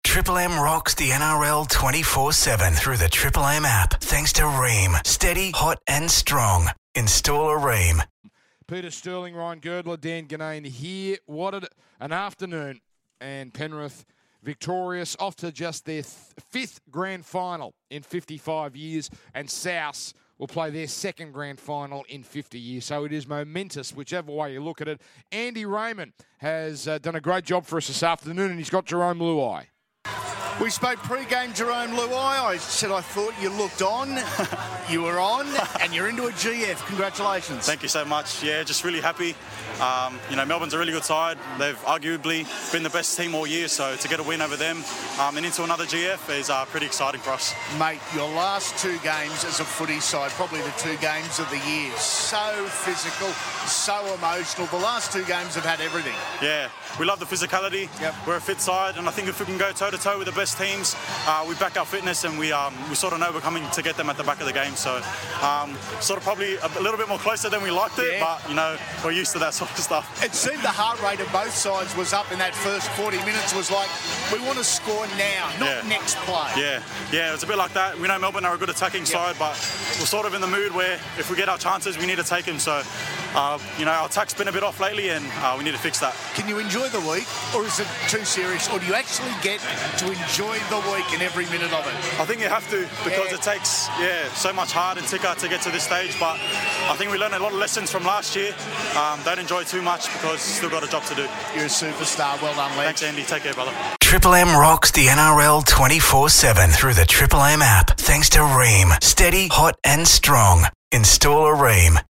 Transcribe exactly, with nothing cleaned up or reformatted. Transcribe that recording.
Triple M rocks the N R L twenty-four seven through the Triple M app. Thanks to Rheem. Steady, hot and strong. Install a Rheem. Peter Sterling, Ryan Girdler, Dan Ganane here. What an afternoon. And Penrith victorious, off to just their th- fifth grand final in fifty-five years. And South will play their second grand final in fifty years. So it is momentous, whichever way you look at it. Andy Raymond has uh, done a great job for us this afternoon, and he's got Jerome Luai. We spoke pre-game, Jerome Luai. I said I thought you looked on. You were on, and you're into a G F. Congratulations. Thank you so much. Yeah, just really happy. Um, you know, Melbourne's a really good side. They've arguably been the best team all year, so to get a win over them um, and into another G F is uh, pretty exciting for us. Mate, your last two games as a footy side, probably the two games of the year. So physical, so emotional. The last two games have had everything. Yeah, we love the physicality. Yep. We're a fit side, and I think if we can go toe-to-toe with the best teams, uh, we back our fitness, and we um, we sort of know we're coming to get them at the back of the game. So um, sort of probably a little bit more closer than we liked it, yeah. But, you know, we're used to that sort of stuff. It seemed the heart rate of both sides was up in that first forty minutes. Was like, we want to score now, not yeah. next play. Yeah, yeah, it was a bit like that. We know Melbourne are a good attacking yep. side, but we're sort of in the mood where if we get our chances, we need to take them. So, uh, you know, our attack's been a bit off lately, and uh, we need to fix that. Can you enjoy the week, or is it too serious, or do you actually get to enjoy the week and every minute of it? I think you have to, because yeah. it takes, yeah, so much heart and ticker to get to this stage, but I think we learned a lot of lessons from last year. Um, don't enjoy too much because still got a job to do. You're a superstar. Well done, Ledge. Thanks, Andy. Take care, brother. Triple M rocks the N R L twenty-four seven through the Triple M app. Thanks to Rheem. Steady, hot and strong. Install a Rheem.